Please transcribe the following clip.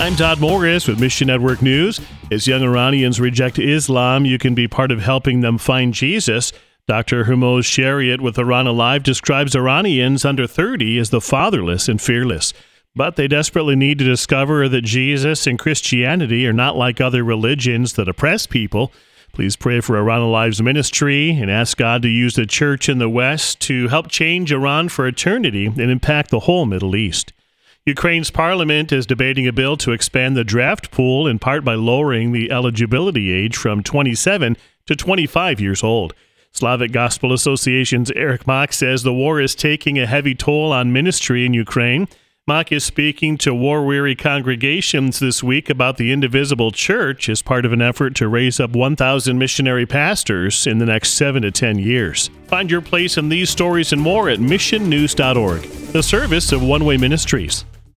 I'm Todd Morris with Mission Network News. As young Iranians reject Islam, you can be part of helping them find Jesus. Dr. Hermoz Shariat with Iran Alive describes Iranians under 30 as the fatherless and fearless. But they desperately need to discover that Jesus and Christianity are not like other religions that oppress people. Please pray for Iran Alive's ministry and ask God to use the church in the West to help change Iran for eternity and impact the whole Middle East. Ukraine's parliament is debating a bill to expand the draft pool, in part by lowering the eligibility age from 27 to 25 years old. Slavic Gospel Association's Eric Mock says the war is taking a heavy toll on ministry in Ukraine. Mock is speaking to war-weary congregations this week about the indivisible church as part of an effort to raise up 1,000 missionary pastors in the next 7 to 10 years. Find your place in these stories and more at missionnews.org, the service of One Way Ministries.